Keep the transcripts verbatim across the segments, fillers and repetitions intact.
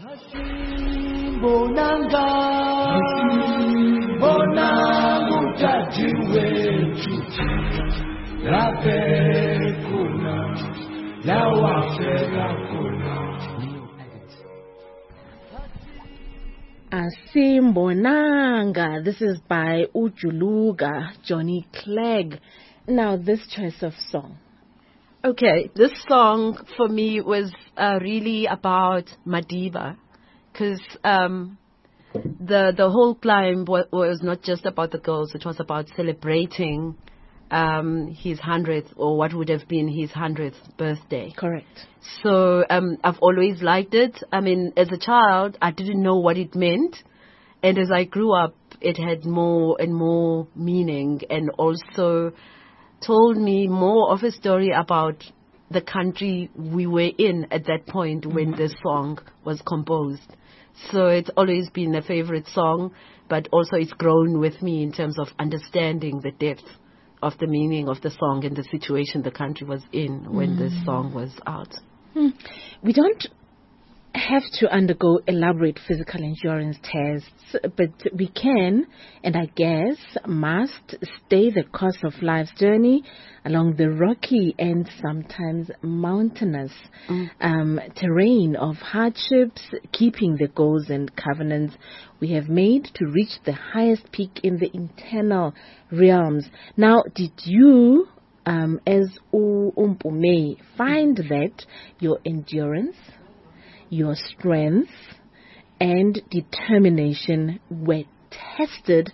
Asimbonanga. This is by Ujuluga, Johnny Clegg. Now, this choice of song. Okay, this song for me was uh, really about Madiba, because um, the the whole climb was, was not just about the girls; it was about celebrating um, his hundredth, or what would have been his hundredth birthday. Correct. So um, I've always liked it. I mean, as a child, I didn't know what it meant, and as I grew up, it had more and more meaning, and also told me more of a story about the country we were in at that point when mm-hmm. this song was composed. So it's always been a favorite song, but also it's grown with me in terms of understanding the depth of the meaning of the song and the situation the country was in when mm. this song was out. Mm. We don't have to undergo elaborate physical endurance tests, but we can, and I guess must, stay the course of life's journey along the rocky and sometimes mountainous mm. um, terrain of hardships, keeping the goals and covenants we have made to reach the highest peak in the internal realms. Now, did you, um, as Umpume, find that your endurance, your strength and determination were tested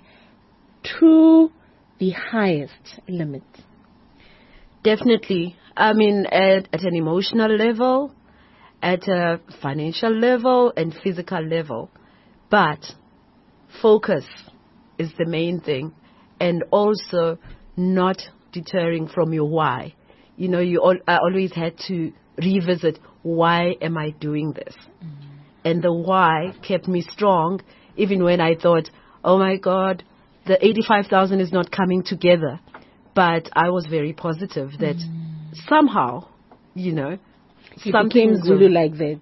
to the highest limit? Definitely. I mean, at, at an emotional level, at a financial level, and physical level. But focus is the main thing, and also not deterring from your why. You know, you all, I always had to revisit, why am I doing this? Mm. And the why kept me strong, even when I thought, oh my God, the eighty-five thousand is not coming together. But I was very positive that mm. somehow, you know, you became Zulu like that.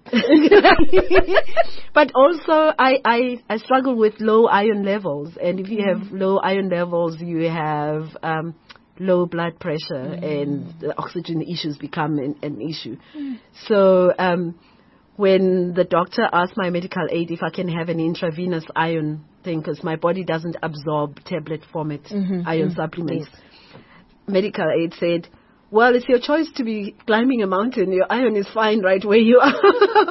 But also, I, I, I struggle with low iron levels. And if you mm. have low iron levels, you have um, low blood pressure, mm. and the oxygen issues become an, an issue. Mm. So um, when the doctor asked my medical aid if I can have an intravenous iron thing, because my body doesn't absorb tablet format mm-hmm. iron mm-hmm. supplements, yes. medical aid said, well, it's your choice to be climbing a mountain. Your iron is fine right where you are.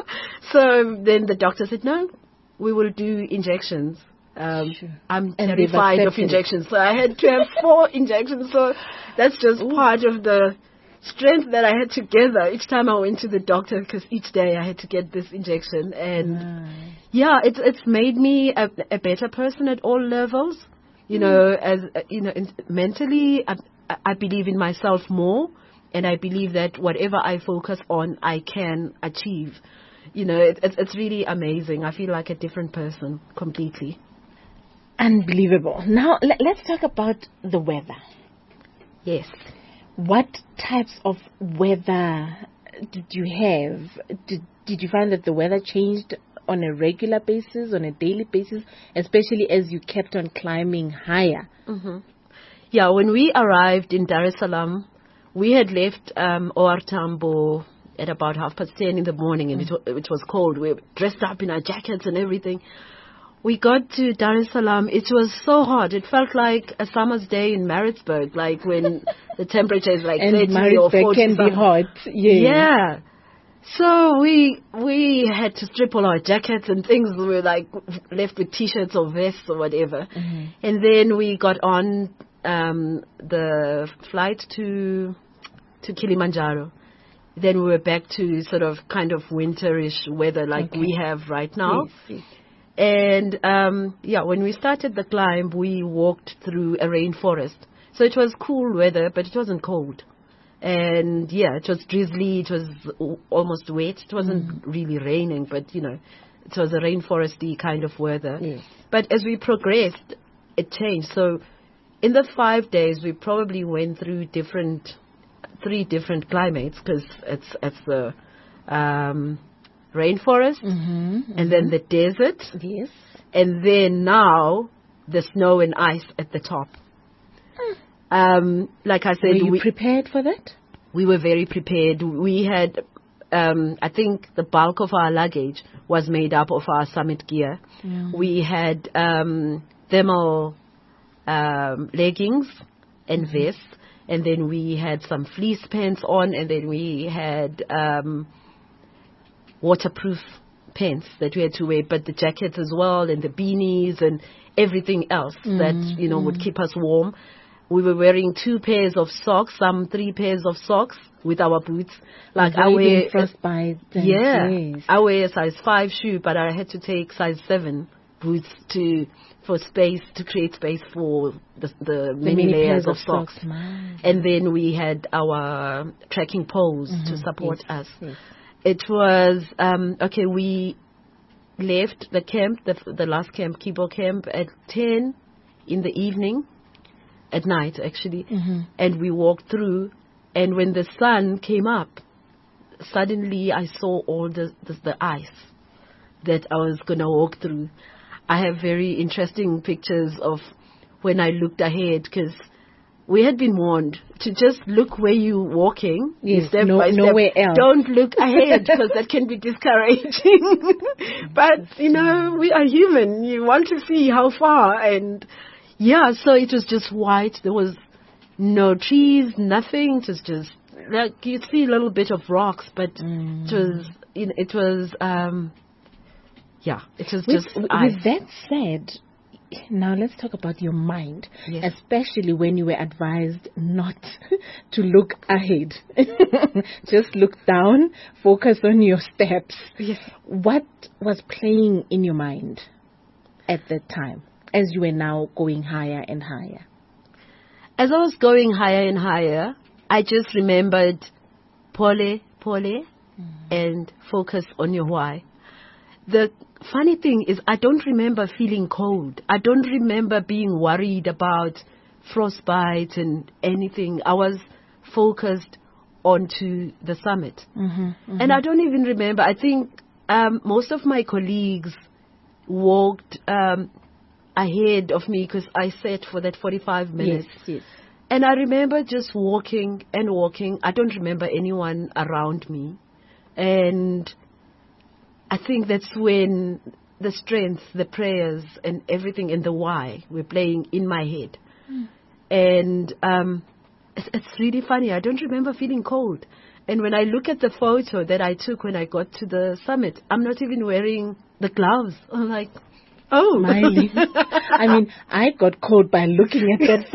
So then the doctor said, no, we will do injections. Um, sure. I'm and terrified of injections. So I had to have four injections. So that's just Ooh. part of the strength that I had to gather each time I went to the doctor, because each day I had to get this injection. And nice. yeah, it's it's made me a, a better person at all levels. You mm. know, as uh, you know, in, mentally, I, I believe in myself more, and I believe that whatever I focus on, I can achieve. You know, it, it's it's really amazing. I feel like a different person completely. Unbelievable. Now, l- let's talk about the weather. Yes. What types of weather did you have? Did, did you find that the weather changed on a regular basis, on a daily basis, especially as you kept on climbing higher? Mm-hmm. Yeah, when we arrived in Dar es Salaam, we had left um, O R Tambo at about half past ten in the morning, and mm-hmm. it, it was cold. We were dressed up in our jackets and everything. We got to Dar es Salaam. It was so hot. It felt like a summer's day in Maritzburg, like when the temperature is like and thirty or forty. And Maritzburg can be hot. Yeah. Yeah. So we we had to strip all our jackets and things. We were like left with t-shirts or vests or whatever. Mm-hmm. And then we got on um, the flight to to Kilimanjaro. Then we were back to sort of kind of winterish weather like okay. we have right now. Yes, yes. And, um, yeah, when we started the climb, we walked through a rainforest. So it was cool weather, but it wasn't cold. And, yeah, it was drizzly. It was almost wet. It wasn't mm. really raining, but, you know, it was a rainforesty kind of weather. Yes. But as we progressed, it changed. So in the five days, we probably went through different, three different climates, because it's, it's the... Um, rainforest, Mm-hmm, mm-hmm. and then the desert, Yes. and then now the snow and ice at the top. Um, like I Were said, you we, prepared for that? we were very prepared. We had, um, I think the bulk of our luggage was made up of our summit gear. Mm. We had um, thermal um, leggings and vests, and then we had some fleece pants on, and then we had um, waterproof pants that we had to wear, but the jackets as well, and the beanies and everything else Mm, that, you know, mm. would keep us warm. We were wearing two pairs of socks, some three pairs of socks with our boots. Like I Avoiding wear, frostbite. and- yeah, Yes. I wear a size five shoe, but I had to take size seven boots to for space to create space for the, the, The many, many layers pairs of socks. My. And then we had our trekking poles to Mhm, support yes, us. yes. It was um, okay. We left the camp, the the last camp, Kibo camp, at ten in the evening, at night actually, Mhm. and we walked through. And when the sun came up, suddenly I saw all the the, the ice that I was gonna walk through. I have very interesting pictures of when I looked ahead, because we had been warned to just look where you're walking. Yes, step no- by step. nowhere else. Don't look ahead, because that can be discouraging. But, you know, we are human. You want to see how far. And, yeah, so it was just white. There was no trees, nothing. It was just, like, you'd see a little bit of rocks, but Mm. it was, you know, it was, um, yeah, it was With, just with ice. that said, now let's talk about your mind, Yes. especially when you were advised not to look ahead. Just look down, focus on your steps. Yes. What was playing in your mind at that time as you were now going higher and higher? As I was going higher and higher, I just remembered pole, pole, and focus on your why. The funny thing is, I don't remember feeling cold. I don't remember being worried about frostbite and anything. I was focused onto the summit. Mm-hmm, And I don't even remember. I think um, most of my colleagues walked um, ahead of me, because I sat for that forty-five minutes. Yes, yes. And I remember just walking and walking. I don't remember anyone around me. And I think that's when the strength, the prayers, and everything, and the why were playing in my head. Mm. And um, it's, it's really funny. I don't remember feeling cold. And when I look at the photo that I took when I got to the summit, I'm not even wearing the gloves. I'm like, oh. Smiling. I mean, I got cold by looking at that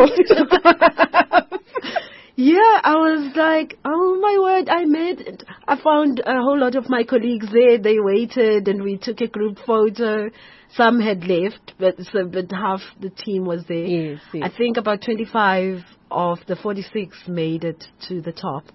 photo. Yeah, I was like, oh my word, I made it. I found a whole lot of my colleagues there. They waited and we took a group photo. Some had left, but so, but half the team was there. Yes, yes. I think about twenty-five of the forty-six made it to the top.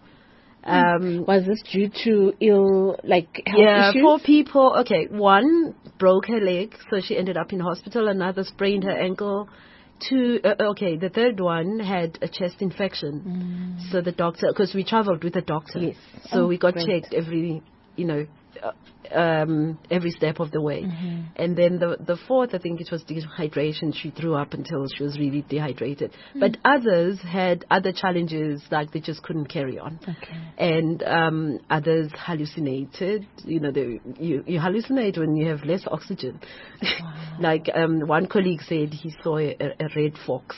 Um, Was this due to ill, like, health yeah, issues? four people. Okay, one broke her leg, so she ended up in hospital. Another sprained her ankle. Two, uh, okay, the third one had a chest infection. Mm. So the doctor, because we traveled with a doctor. Yes. So Oh, we got great. checked every, you know, uh, um, every step of the way. Mhm. And then the the fourth, I think it was dehydration. She threw up until she was really dehydrated. Mm. But others had other challenges, like they just couldn't carry on. Okay. And um, others hallucinated. You know, they, you, you hallucinate when you have less oxygen. Wow. Like um, one colleague said he saw a, a red fox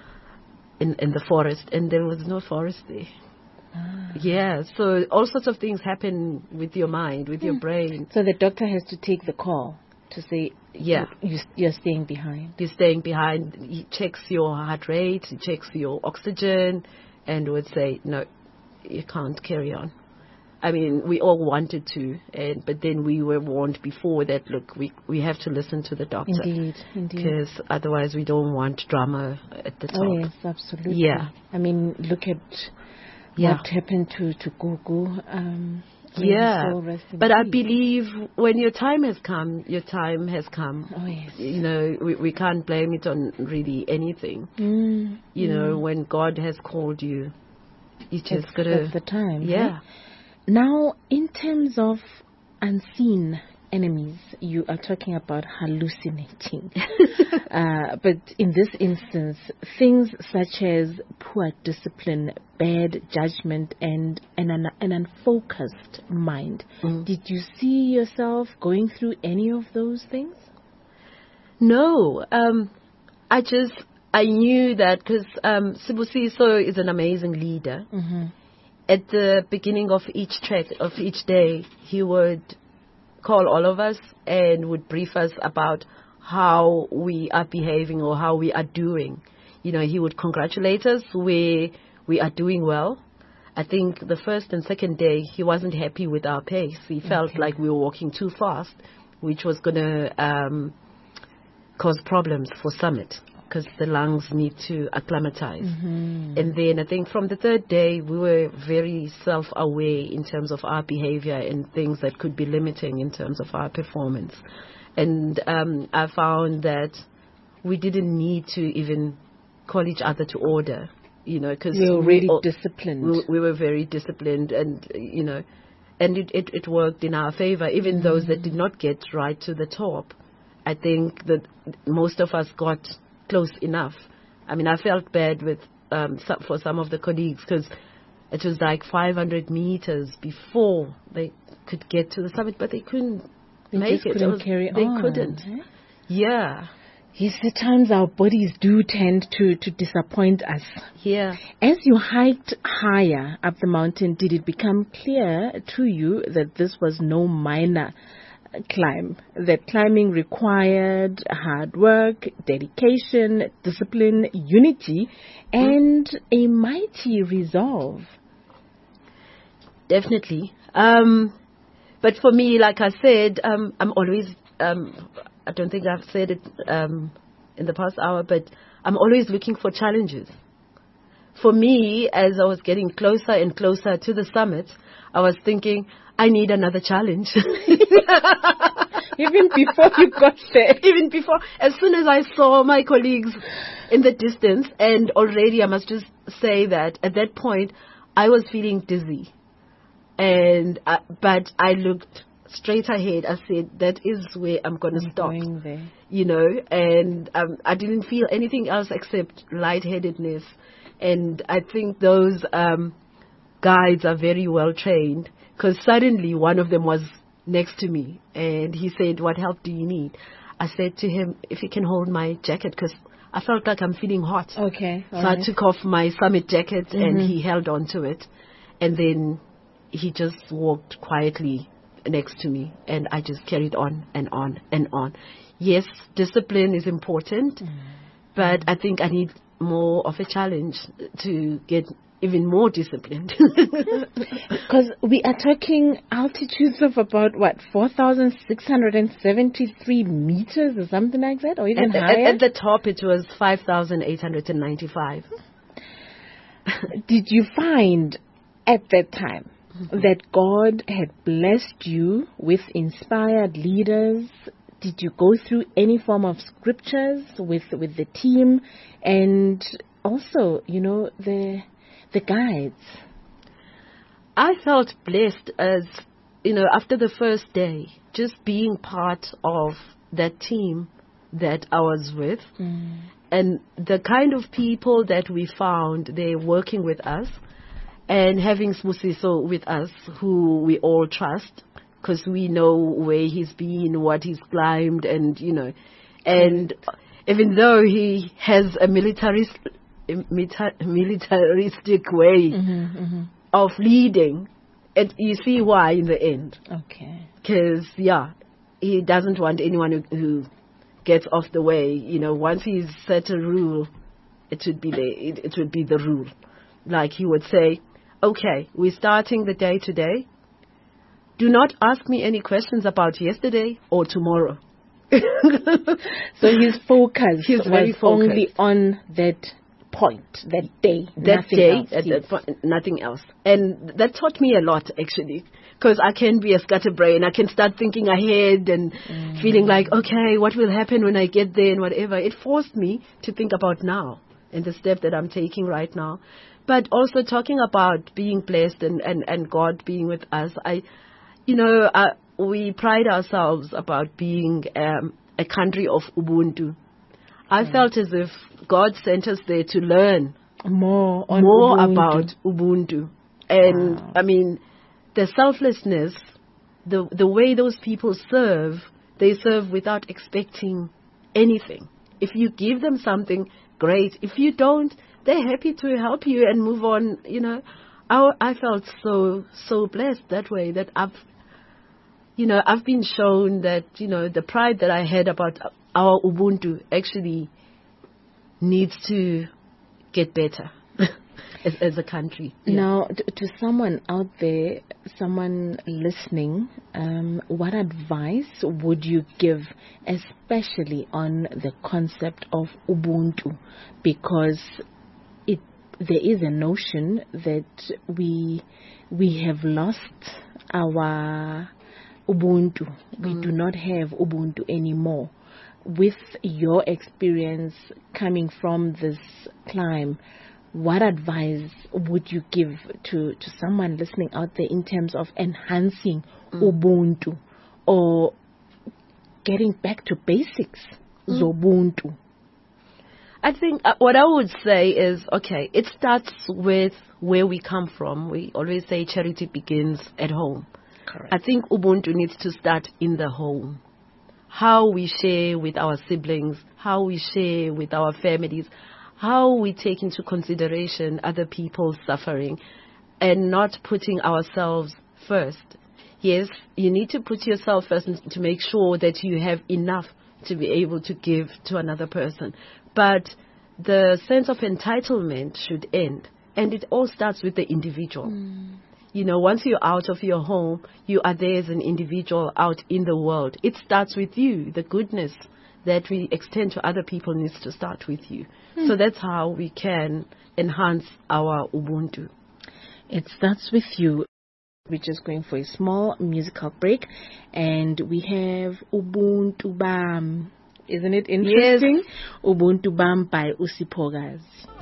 in, in the forest, and there was no forest there. Ah. Yeah, so all sorts of things happen with your mind, with your Hmm. brain. So the doctor has to take the call to say, Yeah. you, you're staying behind. You're staying behind. He checks your heart rate, he checks your oxygen, and would say, no, you can't carry on. I mean, we all wanted to, and but then we were warned before that, look, we we have to listen to the doctor. Indeed, indeed. Because otherwise we don't want drama at the top. Oh, yes, absolutely. Yeah. I mean, look at Yeah. what happened to, to Gugu. Um, may his Yeah. soul rest in But I peace. believe when your time has come, your time has come. Oh, yes. You know, we, we can't blame it on really anything. Mm, You mm. know, when God has called you, you just That's, gotta. that's the time. Yeah. Right? Now, in terms of unseen enemies, you are talking about hallucinating. uh, but in this instance, things such as poor discipline, bad judgment, and, and an, an unfocused mind. Mm. Did you see yourself going through any of those things? No. Um, I just, I knew that because um, Sibusiso is an amazing leader. Mm-hmm. At the beginning of each track, of each day, he would call all of us and would brief us about how we are behaving or how we are doing. You know, he would congratulate us where we are doing well. I think the first and second day, he wasn't happy with our pace. He felt okay. like we were walking too fast, which was going to um, cause problems for Summit, because the lungs need to acclimatize. Mm-hmm. And then I think from the third day, we were very self-aware in terms of our behavior and things that could be limiting in terms of our performance. And um, I found that we didn't need to even call each other to order, you know, because we were really we, disciplined. We, we were very disciplined, and, you know, and it, it, it worked in our favor. Even mm-hmm. those that did not get right to the top, I think that most of us got close enough. I mean, I felt bad with um, some, for some of the colleagues, because it was like five hundred meters before they could get to the summit, but they couldn't they make just it. Couldn't it was, carry they on. couldn't. Eh? Yeah. Yes, at times our bodies do tend to, to disappoint us. Yeah. As you hiked higher up the mountain, did it become clear to you that this was no minor climb, that climbing required hard work, dedication, discipline, unity, and mm. a mighty resolve? Definitely. Um, but for me, like I said, um, I'm always, um, I don't think I've said it um, in the past hour, but I'm always looking for challenges. For me, as I was getting closer and closer to the summit, I was thinking, I need another challenge. Even before you got there. Even before, as soon as I saw my colleagues in the distance, and already I must just say that at that point, I was feeling dizzy. And, uh, but I looked straight ahead. I said, that is where I'm going to stop. Going there. You know, and um, I didn't feel anything else except lightheadedness. And I think those um, guides are very well trained, because suddenly one of them was next to me and he said, what help do you need? I said to him, if he can hold my jacket, because I felt like I'm feeling hot. Okay. So right. I took off my summit jacket mm-hmm. and he held on to it. And then he just walked quietly next to me and I just carried on and on and on. Yes, discipline is important, mm-hmm. but I think I need more of a challenge to get even more disciplined. Because we are talking altitudes of about, what, four thousand six hundred seventy-three meters or something like that, or even at, higher? At, at the top, it was five thousand eight hundred ninety-five. Did you find at that time mm-hmm. that God had blessed you with inspired leaders? Did you go through any form of scriptures with, with the team? And also, you know, the... the guides? I felt blessed as, you know, after the first day, just being part of that team that I was with mm. and the kind of people that we found, they're working with us and having Sibusiso with us, who we all trust, because we know where he's been, what he's climbed, and, you know, and right. even though he has a militarist militaristic way mm-hmm, mm-hmm. of leading, and you see why in the end. Okay. Because, yeah, he doesn't want anyone who, who gets off the way. You know, once he's set a rule, it should be the, it, it would be the rule. Like he would say, okay, we're starting the day today. Do not ask me any questions about yesterday or tomorrow. So his focus he's was very focused. only on that point, that day, that nothing day, else. At that point, nothing else. And that taught me a lot, actually, because I can be a scatterbrain. I can start thinking ahead and mm. feeling like, okay, what will happen when I get there and whatever. It forced me to think about now and the step that I'm taking right now. But also talking about being blessed and, and, and God being with us. I, you know, I, we pride ourselves about being um, a country of Ubuntu. I mm. felt as if God sent us there to learn more, on more Ubuntu. about Ubuntu. And, wow. I mean, the selflessness, the the way those people serve, they serve without expecting anything. If you give them something, great. If you don't, they're happy to help you and move on. You know, I, I felt so, so blessed that way that I've, you know, I've been shown that, you know, the pride that I had about our Ubuntu actually needs to get better as, as a country. Yeah. Now, to, to someone out there, someone listening, um, what advice would you give, especially on the concept of Ubuntu? Because it there is a notion that we we have lost our Ubuntu. We mm. do not have Ubuntu anymore. With your experience coming from this climb, what advice would you give to, to someone listening out there in terms of enhancing mm. Ubuntu or getting back to basics, mm. Zobuntu? I think uh, what I would say is, okay, it starts with where we come from. We always say charity begins at home. Correct. I think Ubuntu needs to start in the home. How we share with our siblings, how we share with our families, how we take into consideration other people's suffering and not putting ourselves first. Yes, you need to put yourself first to make sure that you have enough to be able to give to another person. But the sense of entitlement should end. And it all starts with the individual. Mm. You know, once you're out of your home, you are there as an individual out in the world. It starts with you. The goodness that we extend to other people needs to start with you. Mm. So that's how we can enhance our Ubuntu. It starts with you. We're just going for a small musical break. And we have Ubuntu Bam. Isn't it interesting? Yes. Ubuntu Bam by Usiphokazi.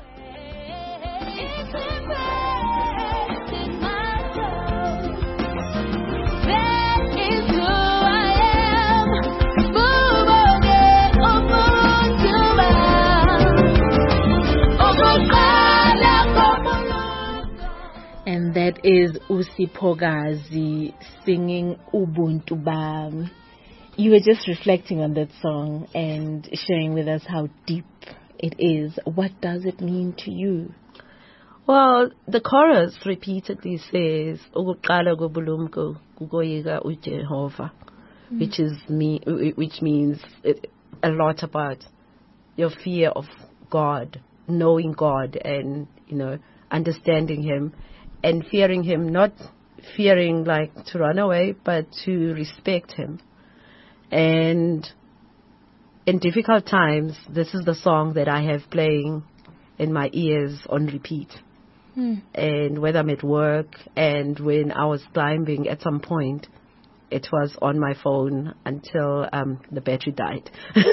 And that is Usiphokazi singing Ubuntu Bam. You were just reflecting on that song and sharing with us how deep it is. What does it mean to you? Well, the chorus repeatedly says, "Ukuqala kobulumko kukoyika uJehova," which is me, which means a lot about your fear of God, knowing God, and you know, understanding Him, and fearing Him, not fearing like to run away, but to respect Him. And in difficult times, this is the song that I have playing in my ears on repeat. Mm. And whether I'm at work and when I was climbing at some point, it was on my phone until um, the battery died.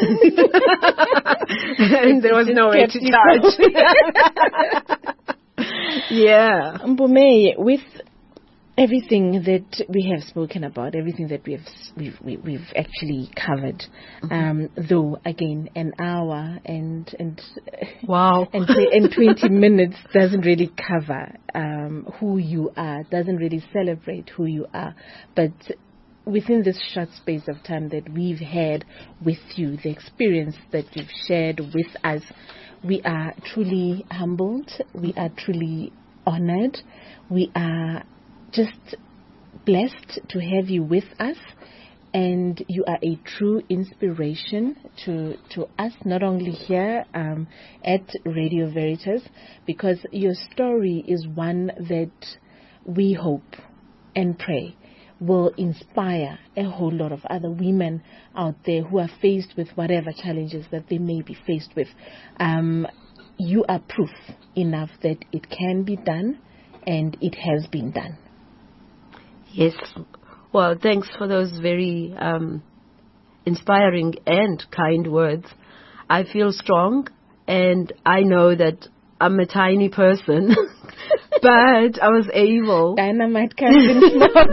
And there was no way to charge. Yeah. Mpume, with everything that we have spoken about, everything that we have, we've, we've, we've actually covered, mm-hmm. um, though again an hour and and wow and, and twenty minutes doesn't really cover um, who you are, doesn't really celebrate who you are, but within this short space of time that we've had with you, the experience that you've shared with us, we are truly humbled, we are truly honored, we are just blessed to have you with us, and you are a true inspiration to to us, not only here um, at Radio Veritas, because your story is one that we hope and pray will inspire a whole lot of other women out there who are faced with whatever challenges that they may be faced with. Um, you are proof enough that it can be done, and it has been done. Yes. Well, thanks for those very um, inspiring and kind words. I feel strong, and I know that I'm a tiny person, but I was able Dynamite cousins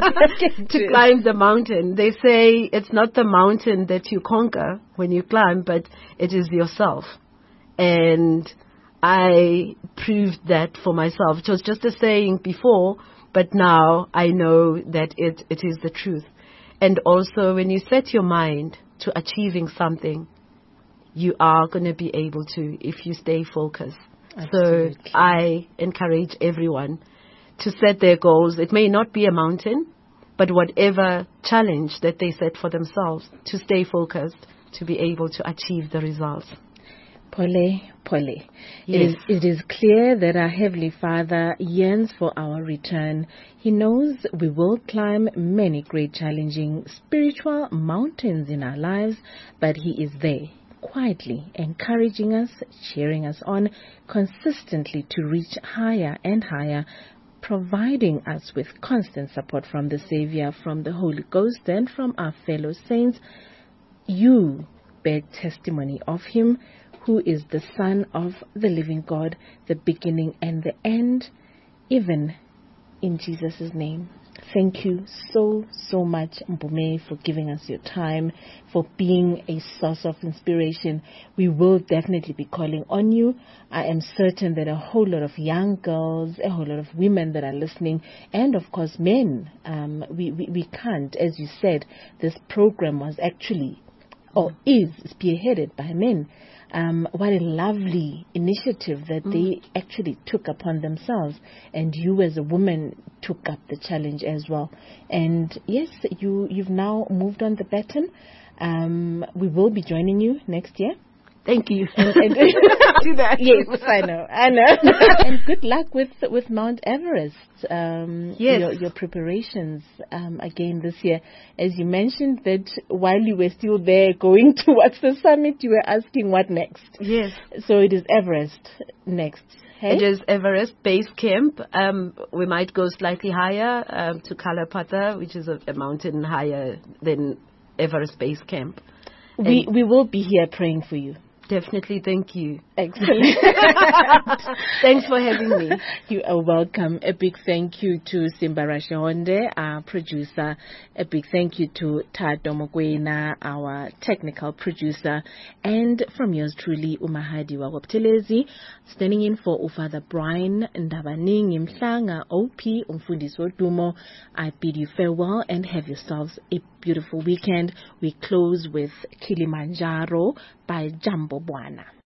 to climb the mountain. They say it's not the mountain that you conquer when you climb, but it is yourself. And I proved that for myself. It was just a saying before, but now I know that it, it is the truth. And also, when you set your mind to achieving something, you are going to be able to if you stay focused. Absolutely. So I encourage everyone to set their goals. It may not be a mountain, but whatever challenge that they set for themselves, to stay focused, to be able to achieve the results. Pole, Pole. Yes. It is, it is clear that our Heavenly Father yearns for our return. He knows we will climb many great challenging spiritual mountains in our lives, but He is there, quietly encouraging us, cheering us on, consistently to reach higher and higher, providing us with constant support from the Savior, from the Holy Ghost, and from our fellow saints. You bear testimony of Him, who is the Son of the living God, the beginning and the end, even in Jesus' name. Thank you so, so much, Mpume, for giving us your time, for being a source of inspiration. We will definitely be calling on you. I am certain that a whole lot of young girls, a whole lot of women that are listening, and of course men, um, we, we, we can't, as you said, this program was actually, or is, spearheaded by men. Um, what a lovely initiative that mm. they actually took upon themselves, and you as a woman took up the challenge as well. And yes, you, you've now moved on the baton. Um, we will be joining you next year. Thank you. And, and do that. Yes, I know. I know. And good luck with with Mount Everest. Um, yes. Your, your preparations um, again this year. As you mentioned that while you were still there going towards the summit, you were asking what next. Yes. So it is Everest next. Hey? It is Everest Base Camp. Um, we might go slightly higher um, to Kalapata, which is a, a mountain higher than Everest Base Camp. We and we will be here praying for you. Definitely, thank you. Excellent. Thanks for having me. You are welcome. A big thank you to Simbara Shonde, our producer. A big thank you to Tato Mokwena, our technical producer. And from yours truly, Umahadi Wawaptelezi, standing in for Father Brian Ndabaning Imhlanga, O P Umfundisi Wodumo. I bid you farewell and have yourselves a beautiful weekend. We close with Kilimanjaro by Jambo Bwana.